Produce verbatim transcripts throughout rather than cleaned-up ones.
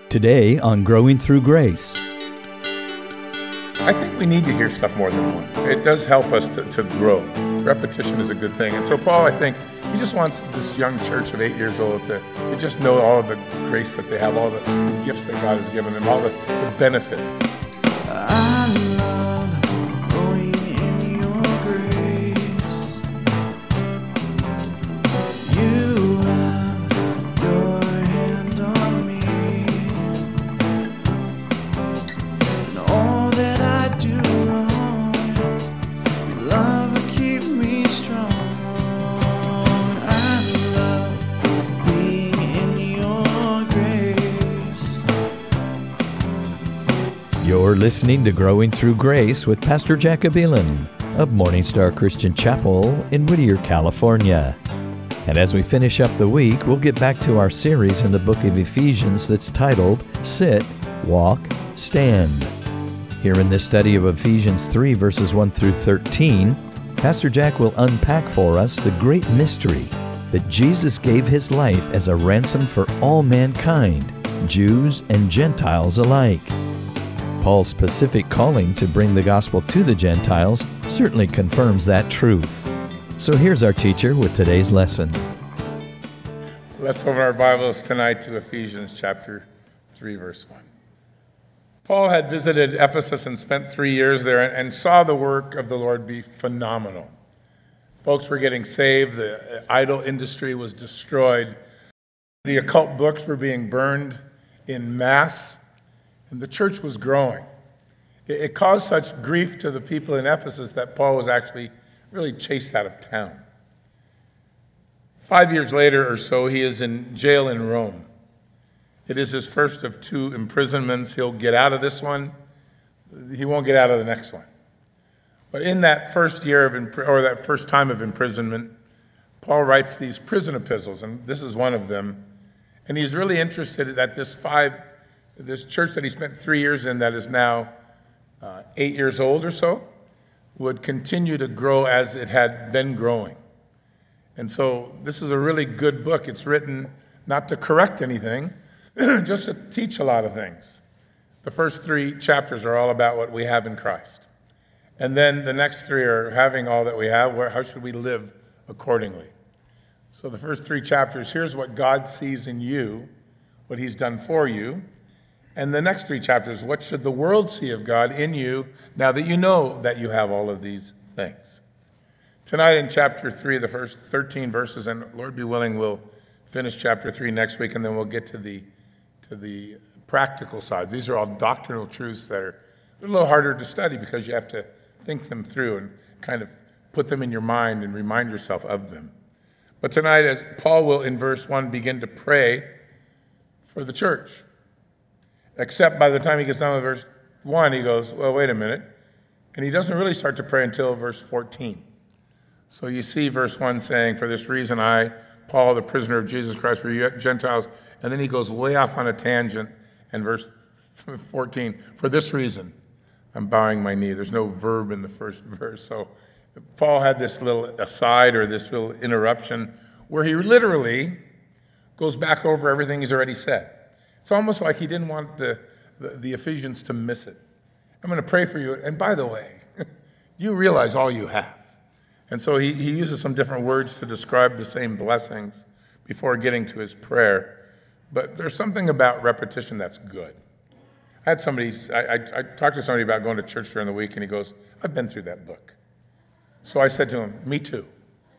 Today on Growing Through Grace. I think we need to hear stuff more than once. It does help us to, to grow. Repetition is a good thing. And so Paul, I think, he just wants this young church of eight years old to, to just know all of the grace that they have, all the, the gifts that God has given them, all the, the benefits. I love growing in your grace. You have your hand on me, and all that I do wrong, your love will keep me strong. I love being in your grace. You're listening to Growing Through Grace with Pastor Jacob Elan of Morning Star Christian Chapel in Whittier, California. And as we finish up the week, we'll get back to our series in the book of Ephesians that's titled, Sit, Walk, Stand. Here in this study of Ephesians three, verses one through thirteen, Pastor Jack will unpack for us the great mystery that Jesus gave his life as a ransom for all mankind, Jews and Gentiles alike. Paul's specific calling to bring the gospel to the Gentiles certainly confirms that truth. So here's our teacher with today's lesson. Let's open our Bibles tonight to Ephesians chapter three, verse one. Paul had visited Ephesus and spent three years there and saw the work of the Lord be phenomenal. Folks were getting saved, the idol industry was destroyed, the occult books were being burned in mass, and the church was growing. It caused such grief to the people in Ephesus that Paul was actually really chased out of town. Five years later or so, he is in jail in Rome. It is his first of two imprisonments. He'll get out of this one. He won't get out of the next one. But in that first year of, impri- or that first time of imprisonment, Paul writes these prison epistles, and this is one of them. And he's really interested that this five, this church that he spent three years in, that is now uh, eight years old or so, would continue to grow as it had been growing. And so this is a really good book. It's written not to correct anything, just to teach a lot of things. The first three chapters are all about what we have in Christ. And then the next three are having all that we have, where, how should we live accordingly? So the first three chapters, here's what God sees in you, what he's done for you. And the next three chapters, what should the world see of God in you now that you know that you have all of these things? Tonight in chapter three, the first thirteen verses, and Lord be willing, we'll finish chapter three next week, and then we'll get to the to the practical side. These are all doctrinal truths that are a little harder to study because you have to think them through and kind of put them in your mind and remind yourself of them. But tonight, as Paul will in verse one begin to pray for the church. Except by the time he gets down to verse one, he goes, well, wait a minute. And he doesn't really start to pray until verse fourteen. So you see verse one saying, for this reason I, Paul, the prisoner of Jesus Christ for you Gentiles, and then he goes way off on a tangent, and verse fourteen, for this reason I'm bowing my knee. There's no verb in the first verse. So Paul had this little aside or this little interruption where he literally goes back over everything he's already said. It's almost like he didn't want the, the, the Ephesians to miss it. I'm going to pray for you. And by the way, you realize all you have. And so he, he uses some different words to describe the same blessings before getting to his prayer. But there's something about repetition that's good. I had somebody, I, I, I talked to somebody about going to church during the week, and he goes, I've been through that book. So I said to him, me too.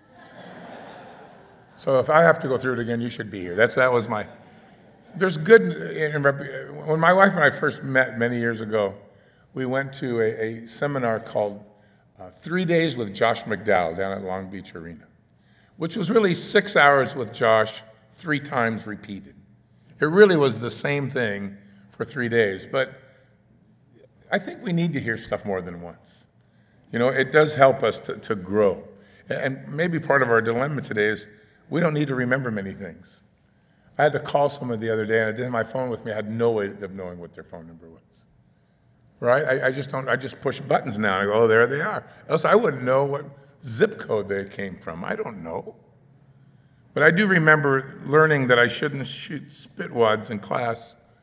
So if I have to go through it again, you should be here. That's That was my... There's good, in, when my wife and I first met many years ago, we went to a, a seminar called uh, Three Days with Josh McDowell down at Long Beach Arena, which was really six hours with Josh, three times repeated. It really was the same thing for three days, but I think we need to hear stuff more than once. You know, it does help us to, to grow. And maybe part of our dilemma today is we don't need to remember many things. I had to call someone the other day, and I didn't have my phone with me. I had no way of knowing what their phone number was. Right? I, I just don't. I just push buttons now. And I go, oh, there they are. Else I wouldn't know what zip code they came from. I don't know. But I do remember learning that I shouldn't shoot spitwads in class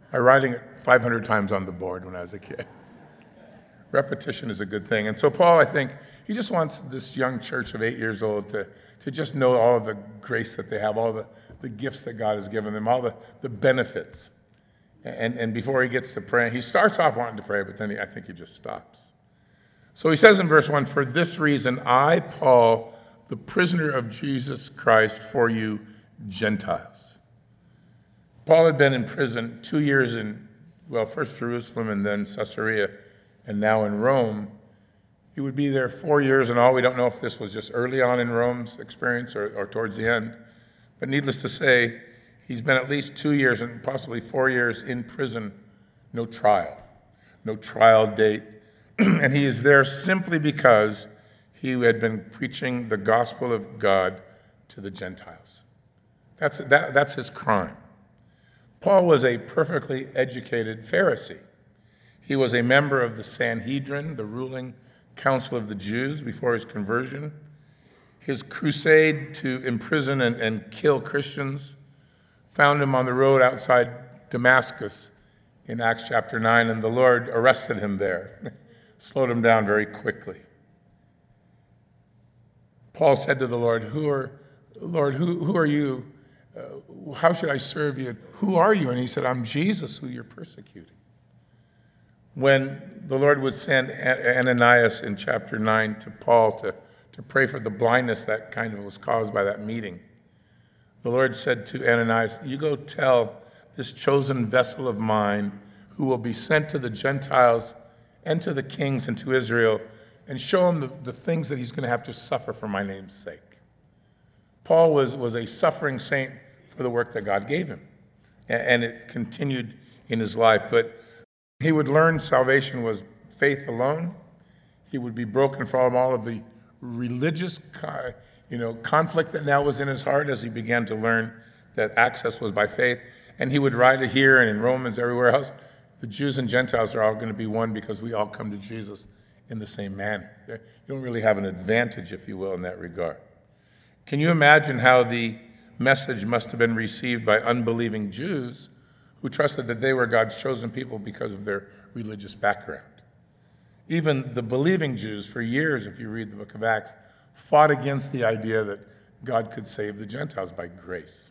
by writing it five hundred times on the board when I was a kid. Repetition is a good thing. And so Paul, I think, he just wants this young church of eight years old to, to just know all of the grace that they have, all the, the gifts that God has given them, all the, the benefits. And, and before he gets to praying, he starts off wanting to pray, but then he, I think he just stops. So he says in verse one, "For this reason, I, Paul, the prisoner of Jesus Christ, for you Gentiles." Paul had been in prison two years in, well, first Jerusalem and then Caesarea, and now in Rome. He would be there four years in all. We don't know if this was just early on in Rome's experience or, or towards the end. But needless to say, he's been at least two years and possibly four years in prison, no trial, no trial date. And he is there simply because he had been preaching the gospel of God to the Gentiles. That's, that, that's his crime. Paul was a perfectly educated Pharisee. He was a member of the Sanhedrin, the ruling council of the Jews, before his conversion. His crusade to imprison and, and kill Christians found him on the road outside Damascus in Acts chapter nine, and the Lord arrested him there, slowed him down very quickly. Paul said to the Lord, "Who are, Lord, who, who are you? Uh, how should I serve you? Who are you?" And he said, "I'm Jesus, who you're persecuting." When the Lord would send Ananias in chapter nine to Paul to, to pray for the blindness that kind of was caused by that meeting, the Lord said to Ananias, "You go tell this chosen vessel of mine who will be sent to the Gentiles and to the kings and to Israel, and show him the, the things that he's going to have to suffer for my name's sake." Paul was, was a suffering saint for the work that God gave him, and, and it continued in his life. But he would learn salvation was faith alone. He would be broken from all of the religious you know, conflict that now was in his heart as he began to learn that access was by faith. And he would write it here and in Romans, everywhere else. The Jews and Gentiles are all going to be one because we all come to Jesus in the same manner. You don't really have an advantage, if you will, in that regard. Can you imagine how the message must have been received by unbelieving Jews who trusted that they were God's chosen people because of their religious background? Even the believing Jews, for years, if you read the book of Acts, fought against the idea that God could save the Gentiles by grace.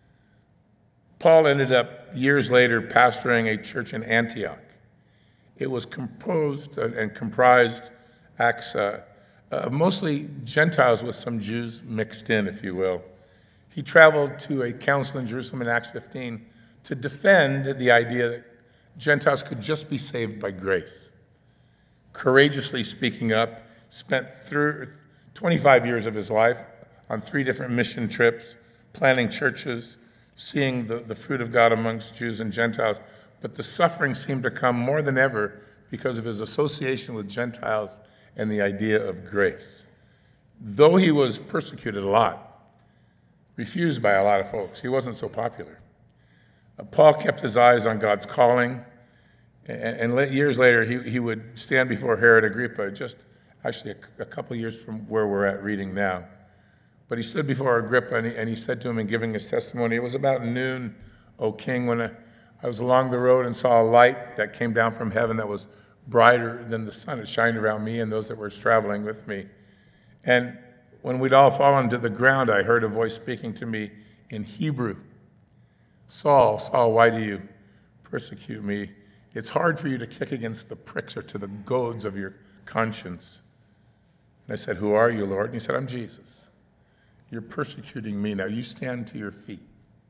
Paul ended up, years later, pastoring a church in Antioch. It was composed and comprised, Acts, uh, of mostly Gentiles with some Jews mixed in, if you will. He traveled to a council in Jerusalem in Acts fifteen to defend the idea that Gentiles could just be saved by grace. Courageously speaking up, spent through twenty-five years of his life on three different mission trips, planting churches, seeing the, the fruit of God amongst Jews and Gentiles. But the suffering seemed to come more than ever because of his association with Gentiles and the idea of grace. Though he was persecuted a lot, refused by a lot of folks, he wasn't so popular. Uh, Paul kept his eyes on God's calling, and, and years later he, he would stand before Herod Agrippa, just actually a, a couple years from where we're at reading now. But he stood before Agrippa and he, and he said to him in giving his testimony, "It was about noon, O king, when I, I was along the road and saw a light that came down from heaven that was brighter than the sun. It shined around me and those that were traveling with me. And when we'd all fallen to the ground, I heard a voice speaking to me in Hebrew. 'Saul, Saul, why do you persecute me? It's hard for you to kick against the pricks or to the goads of your conscience.' And I said, 'Who are you, Lord?' And he said, 'I'm Jesus. You're persecuting me. Now you stand to your feet.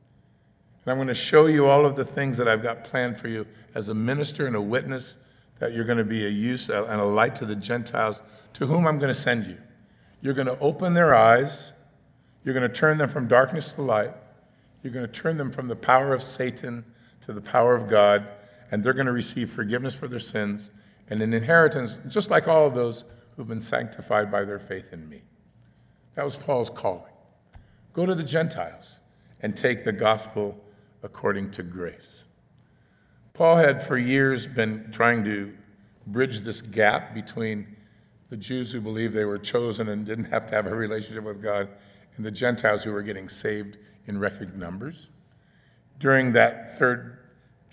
And I'm going to show you all of the things that I've got planned for you as a minister and a witness, that you're going to be a use and a light to the Gentiles, to whom I'm going to send you. You're going to open their eyes. You're going to turn them from darkness to light. You're going to turn them from the power of Satan to the power of God, and they're going to receive forgiveness for their sins and an inheritance, just like all of those who've been sanctified by their faith in me.'" That was Paul's calling. Go to the Gentiles and take the gospel according to grace. Paul had for years been trying to bridge this gap between the Jews who believed they were chosen and didn't have to have a relationship with God, and the Gentiles who were getting saved in record numbers. During that third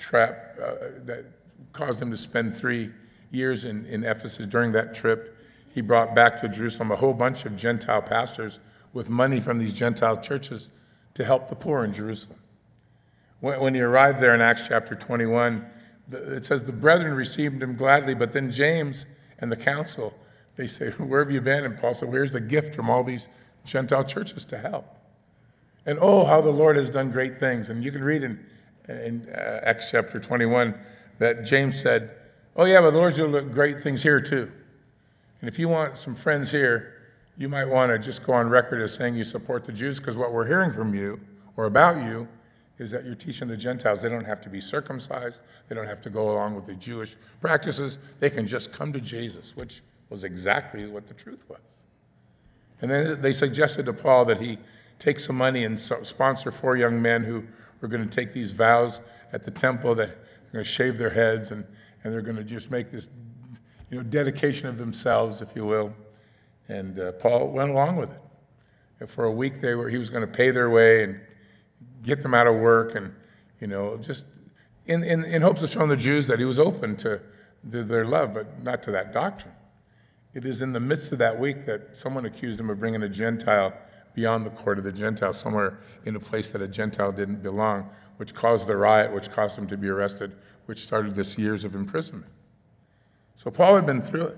trap uh, that caused him to spend three years in, in Ephesus. During that trip, he brought back to Jerusalem a whole bunch of Gentile pastors with money from these Gentile churches to help the poor in Jerusalem. When, when he arrived there in Acts chapter twenty-one, the, it says the brethren received him gladly, but then James and the council, they say, where have you been? And Paul said, well, here's the gift from all these Gentile churches to help. And oh, how the Lord has done great things. And you can read in, in uh, Acts chapter twenty-one that James said, oh yeah, but the Lord's doing great things here too. And if you want some friends here, you might want to just go on record as saying you support the Jews, because what we're hearing from you or about you is that you're teaching the Gentiles they don't have to be circumcised, they don't have to go along with the Jewish practices, they can just come to Jesus, which was exactly what the truth was. And then they suggested to Paul that he take some money and sponsor four young men who were going to take these vows at the temple that they're going to shave their heads and, and they're going to just make this, you know, dedication of themselves, if you will. And uh, Paul went along with it. And for a week, they were he was going to pay their way and get them out of work, and you know, just in in, in hopes of showing the Jews that he was open to, to their love, but not to that doctrine. It is in the midst of that week that someone accused him of bringing a Gentile beyond the court of the Gentiles, somewhere in a place that a Gentile didn't belong, which caused the riot, which caused him to be arrested, which started this years of imprisonment. So Paul had been through it.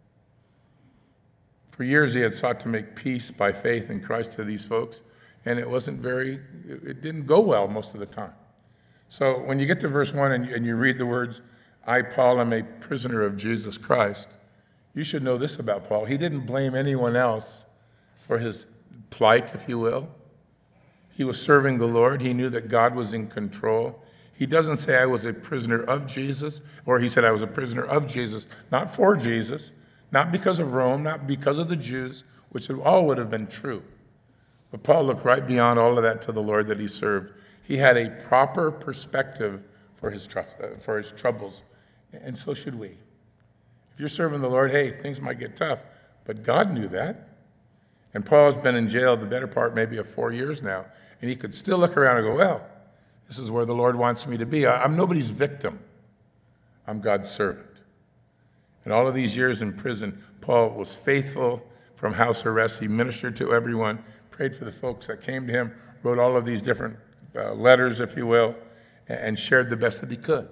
For years he had sought to make peace by faith in Christ to these folks, and it wasn't very, it didn't go well most of the time. So when you get to verse one and you, and you read the words, I, Paul, am a prisoner of Jesus Christ, you should know this about Paul. He didn't blame anyone else for his plight, if you will. He was serving the Lord. He knew that God was in control. He doesn't say I was a prisoner of Jesus, or he said I was a prisoner of Jesus, not for Jesus, not because of Rome, not because of the Jews, which all would have been true. But Paul looked right beyond all of that to the Lord that he served. He had a proper perspective for his, tr- uh, for his troubles, and so should we. If you're serving the Lord, hey, things might get tough, but God knew that. And Paul's been in jail the better part maybe of four years now, and he could still look around and go, well, this is where the Lord wants me to be. I'm nobody's victim. I'm God's servant. And all of these years in prison, Paul was faithful from house arrest. He ministered to everyone, prayed for the folks that came to him, wrote all of these different uh, letters, if you will, and shared the best that he could.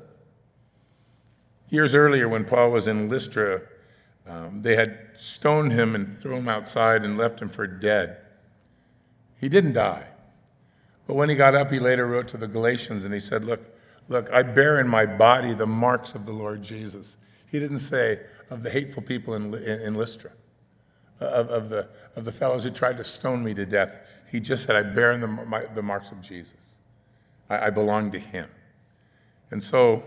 Years earlier, when Paul was in Lystra, um, they had stoned him and thrown him outside and left him for dead. He didn't die. But when he got up, he later wrote to the Galatians, and he said, look, look, I bear in my body the marks of the Lord Jesus. He didn't say of the hateful people in, in, in Lystra, of, of, the, of the fellows who tried to stone me to death. He just said, I bear in the, my, the marks of Jesus. I, I belong to him. And so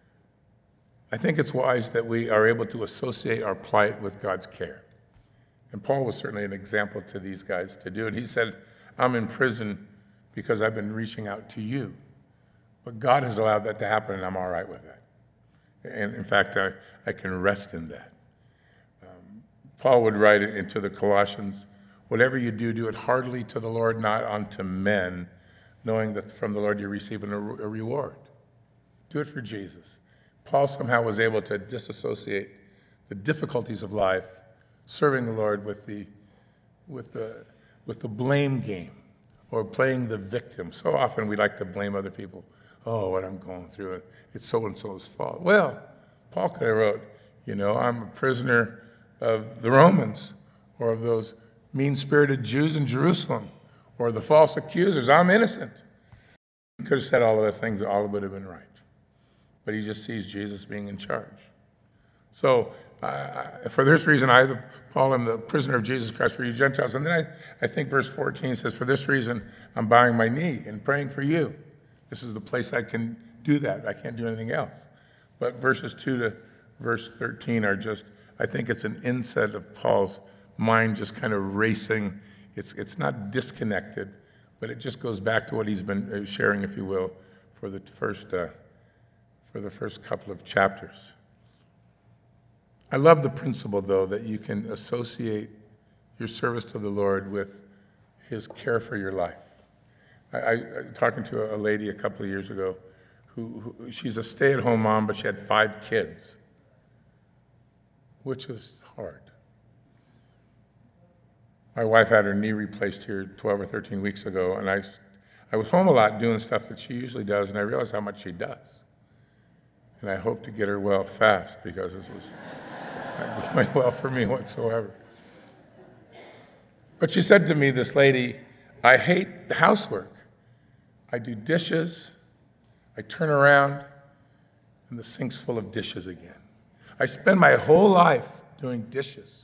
I think it's wise that we are able to associate our plight with God's care. And Paul was certainly an example to these guys to do it. He said, I'm in prison because I've been reaching out to you. But God has allowed that to happen, and I'm all right with that. And in fact, I, I can rest in that. Um, Paul would write into the Colossians, whatever you do, do it heartily to the Lord, not unto men, knowing that from the Lord you're receiving a, a reward. Do it for Jesus. Paul somehow was able to disassociate the difficulties of life, serving the Lord, with the, with the, with the blame game, or playing the victim. So often we like to blame other people. Oh, what I'm going through, it's so-and-so's fault. Well, Paul could have wrote, you know, I'm a prisoner of the Romans, or of those mean-spirited Jews in Jerusalem, or the false accusers. I'm innocent. He could have said all of those things, all would have been right. But he just sees Jesus being in charge. So uh, for this reason, I, the, Paul, am the prisoner of Jesus Christ for you Gentiles. And then I, I think verse fourteen says, for this reason, I'm bowing my knee and praying for you. This is the place I can do that. I can't do anything else. But verses two to verse thirteen are just, I think it's an inset of Paul's mind just kind of racing. It's, it's not disconnected, but it just goes back to what he's been sharing, if you will, for the first, uh, for the first couple of chapters. I love the principle, though, that you can associate your service to the Lord with his care for your life. I, I, I talking to a lady a couple of years ago who, who she's a stay-at-home mom, but she had five kids, which is hard. My wife had her knee replaced here twelve or thirteen weeks ago, and I, I was home a lot doing stuff that she usually does, and I realized how much she does. And I hope to get her well fast, because this was not going well for me whatsoever. But she said to me, this lady, I hate the housework. I do dishes, I turn around, and the sink's full of dishes again. I spend my whole life doing dishes.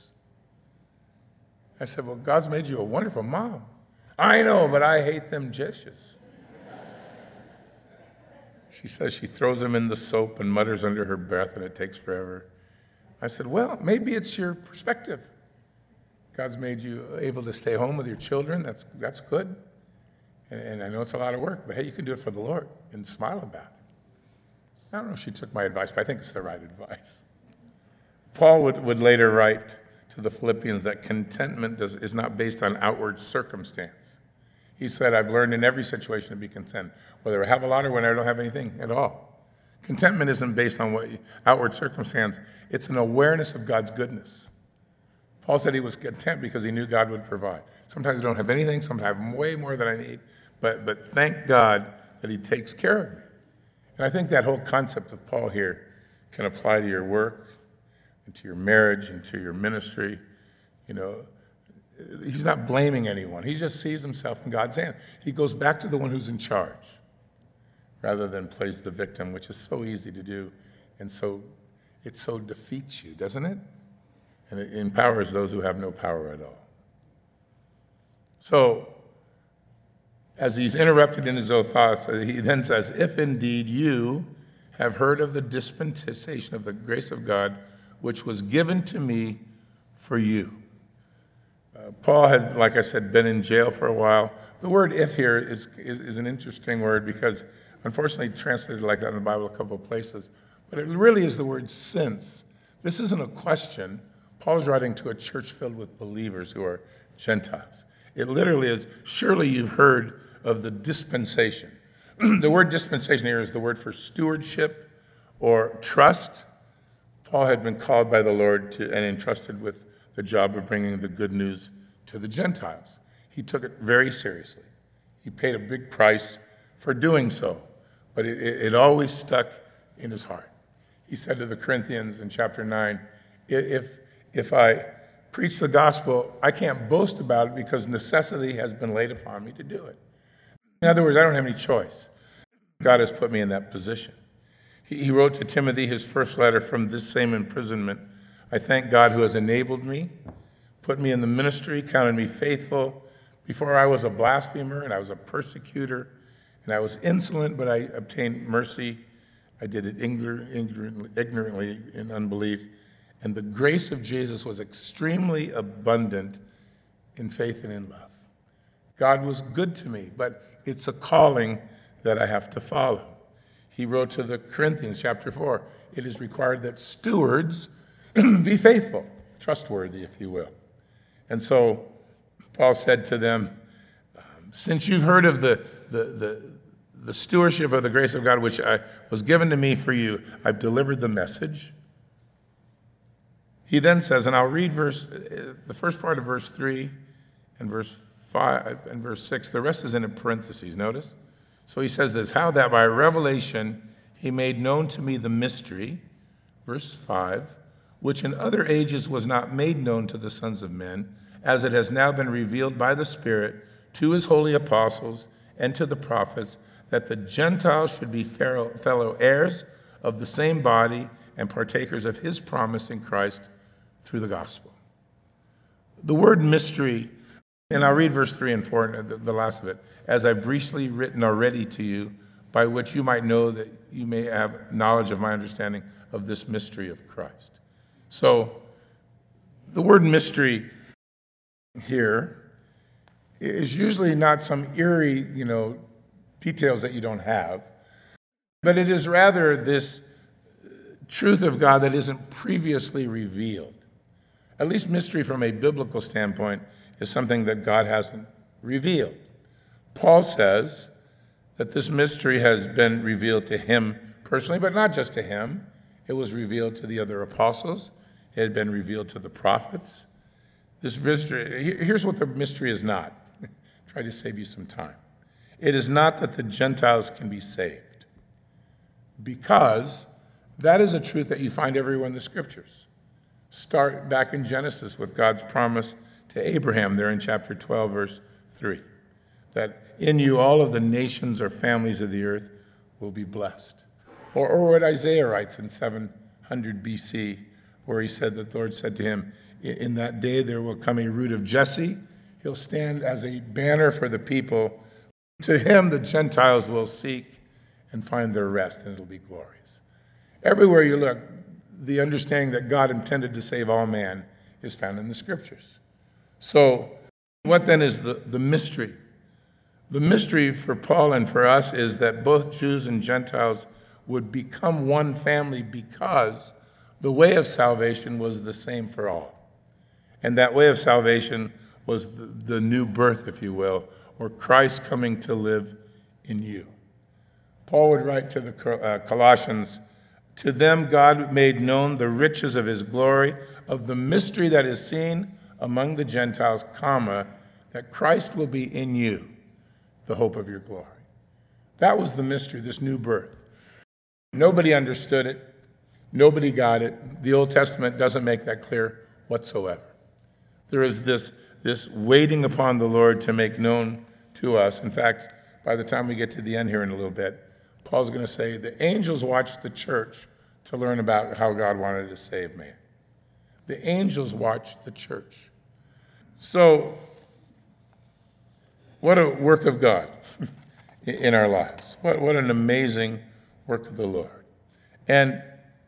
I said, well, God's made you a wonderful mom. I know, but I hate them dishes. She says she throws them in the soap and mutters under her breath, and it takes forever. I said, well, maybe it's your perspective. God's made you able to stay home with your children. That's that's good. And, and I know it's a lot of work, but hey, you can do it for the Lord and smile about it. I don't know if she took my advice, but I think it's the right advice. Paul would, would later write to the Philippians that contentment does, is not based on outward circumstance. He said, I've learned in every situation to be content, whether I have a lot or when I don't have anything at all. Contentment isn't based on what outward circumstance. It's an awareness of God's goodness. Paul said he was content because he knew God would provide. Sometimes I don't have anything, sometimes I have way more than I need, but, but thank God that he takes care of me. And I think that whole concept of Paul here can apply to your work, and to your marriage, and to your ministry. You know, he's not blaming anyone. He just sees himself in God's hand. He goes back to the one who's in charge, rather than plays the victim, which is so easy to do, and so it so defeats you, doesn't it? And it empowers those who have no power at all. So, as he's interrupted in his own thoughts, he then says, if indeed you have heard of the dispensation of the grace of God, which was given to me for you. Uh, Paul has, like I said, been in jail for a while. The word if here is, is, is an interesting word because, unfortunately, translated like that in the Bible a couple of places. But it really is the word since. This isn't a question. Paul's writing to a church filled with believers who are Gentiles. It literally is, surely you've heard of the dispensation. The word dispensation here is the word for stewardship or trust. Paul had been called by the Lord to, and entrusted with the job of bringing the good news to the Gentiles. He took it very seriously. He paid a big price for doing so, but it, it, it always stuck in his heart. He said to the Corinthians in chapter nine, if, if I preach the gospel, I can't boast about it because necessity has been laid upon me to do it. In other words, I don't have any choice. God has put me in that position. He wrote to Timothy his first letter from this same imprisonment. I thank God who has enabled me, put me in the ministry, counted me faithful. Before I was a blasphemer and I was a persecutor and I was insolent, but I obtained mercy. I did it ignorantly in unbelief. And the grace of Jesus was extremely abundant in faith and in love. God was good to me, but it's a calling that I have to follow. He wrote to the Corinthians, chapter four, it is required that stewards be faithful, trustworthy, if you will. And so Paul said to them, um, since you've heard of the, the, the, the stewardship of the grace of God, which I, was given to me for you, I've delivered the message. He then says, and I'll read verse, the first part of verse three and verse five and verse six. The rest is in parentheses, notice? So he says this, how that by revelation he made known to me the mystery, verse five, which in other ages was not made known to the sons of men, as it has now been revealed by the Spirit to his holy apostles and to the prophets, that the Gentiles should be fellow heirs of the same body and partakers of his promise in Christ through the gospel. The word mystery, and I'll read verse three and four, the last of it, as I've briefly written already to you, by which you might know that you may have knowledge of my understanding of this mystery of Christ. So the word mystery here is usually not some eerie, you know, details that you don't have, but it is rather this truth of God that isn't previously revealed. At least mystery from a biblical standpoint is something that God hasn't revealed. Paul says that this mystery has been revealed to him personally, but not just to him. It was revealed to the other apostles. It had been revealed to the prophets. This mystery, here's what the mystery is not. Try to save you some time. It is not that the Gentiles can be saved, because that is a truth that you find everywhere in the scriptures. Start back in Genesis with God's promise to Abraham there in chapter twelve, verse three, that in you all of the nations or families of the earth will be blessed. Or, or what Isaiah writes in seven hundred B C, where he said that the Lord said to him, in that day there will come a root of Jesse. He'll stand as a banner for the people. To him the Gentiles will seek and find their rest, and it'll be glorious. Everywhere you look, the understanding that God intended to save all man is found in the scriptures. So what then is the, the mystery? The mystery for Paul and for us is that both Jews and Gentiles would become one family because the way of salvation was the same for all. And that way of salvation was the, the new birth, if you will, or Christ coming to live in you. Paul would write to the uh, Colossians, to them God made known the riches of his glory, of the mystery that is seen among the Gentiles, comma, that Christ will be in you, the hope of your glory. That was the mystery, this new birth. Nobody understood it. Nobody got it. The Old Testament doesn't make that clear whatsoever. There is this, this waiting upon the Lord to make known to us. In fact, by the time we get to the end here in a little bit, Paul's going to say the angels watched the church to learn about how God wanted to save man. The angels watched the church. So, what a work of God in our lives. What, what an amazing work of the Lord. And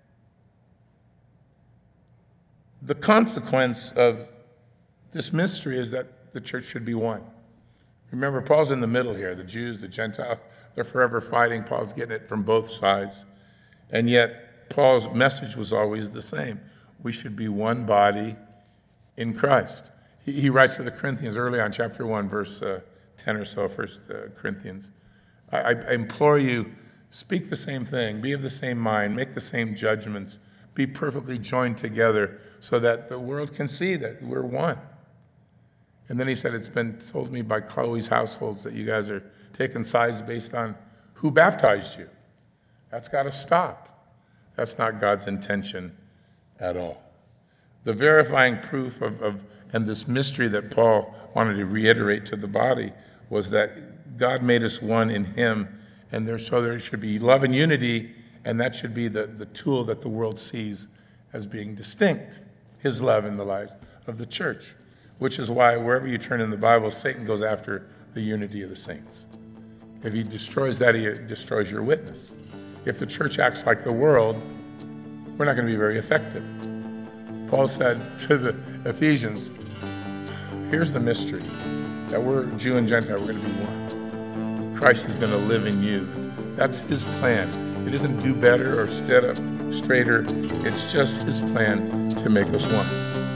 the consequence of this mystery is that the church should be one. Remember, Paul's in the middle here. The Jews, the Gentiles, they're forever fighting. Paul's getting it from both sides. And yet, Paul's message was always the same. We should be one body in Christ. He, he writes to the Corinthians early on, chapter one, verse uh, ten or so, First uh, Corinthians. I, I implore you, speak the same thing, be of the same mind, make the same judgments, be perfectly joined together so that the world can see that we're one. And then he said, it's been told me by Chloe's households that you guys are taking sides based on who baptized you. That's got to stop. That's not God's intention at all. The verifying proof of, of and this mystery that Paul wanted to reiterate to the body was that God made us one in him, and there, so there should be love and unity, and that should be the, the tool that the world sees as being distinct, his love in the lives of the church, which is why wherever you turn in the Bible, Satan goes after the unity of the saints. If he destroys that, he destroys your witness. If the church acts like the world, we're not going to be very effective. Paul said to the Ephesians, here's the mystery, that we're Jew and Gentile, we're going to be one. Christ is going to live in you. That's his plan. It isn't do better or stand up straighter. It's just his plan to make us one.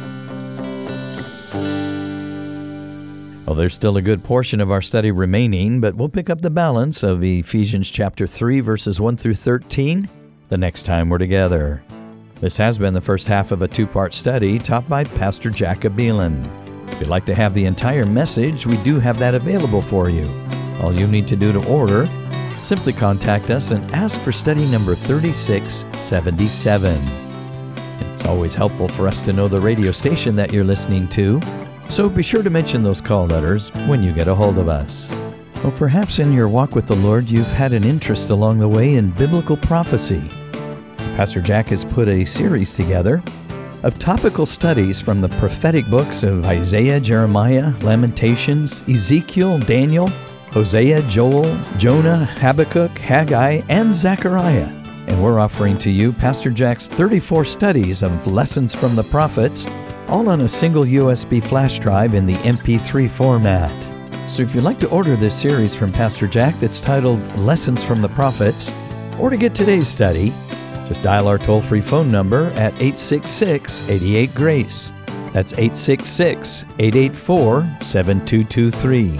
Well, there's still a good portion of our study remaining, but we'll pick up the balance of Ephesians chapter three, verses one through thirteen, the next time we're together. This has been the first half of a two-part study taught by Pastor Jack Abelin. If you'd like to have the entire message, we do have that available for you. All you need to do to order, simply contact us and ask for study number thirty-six seventy-seven. It's always helpful for us to know the radio station that you're listening to, so be sure to mention those call letters when you get a hold of us. Or perhaps in your walk with the Lord, you've had an interest along the way in biblical prophecy. Pastor Jack has put a series together of topical studies from the prophetic books of Isaiah, Jeremiah, Lamentations, Ezekiel, Daniel, Hosea, Joel, Jonah, Habakkuk, Haggai, and Zechariah. And we're offering to you Pastor Jack's thirty-four studies of lessons from the prophets, all on a single U S B flash drive in the M P three format. So if you'd like to order this series from Pastor Jack that's titled Lessons from the Prophets, or to get today's study, just dial our toll-free phone number at eight six six, eight eight, GRACE. That's eight six six, eight eight four, seven two two three.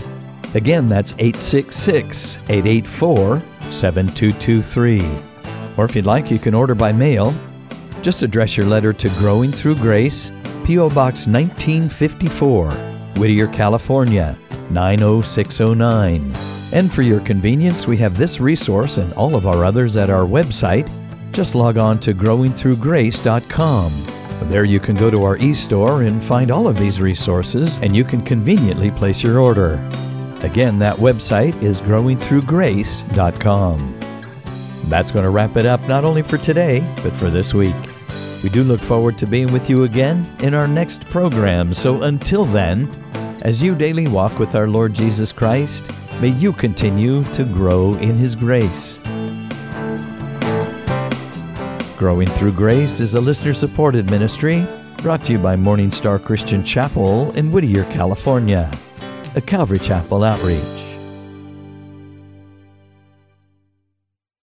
Again, that's eight six six, eight eight four, seven two two three. Or if you'd like, you can order by mail. Just address your letter to Growing Through Grace, P O Box nineteen fifty-four, Whittier, California, nine oh six oh nine. And for your convenience, we have this resource and all of our others at our website. Just log on to growing through grace dot com. There you can go to our e-store and find all of these resources, and you can conveniently place your order. Again, that website is growing through grace dot com. That's going to wrap it up not only for today, but for this week. We do look forward to being with you again in our next program. So until then, as you daily walk with our Lord Jesus Christ, may you continue to grow in His grace. Growing Through Grace is a listener-supported ministry brought to you by Morning Star Christian Chapel in Whittier, California, a Calvary Chapel outreach.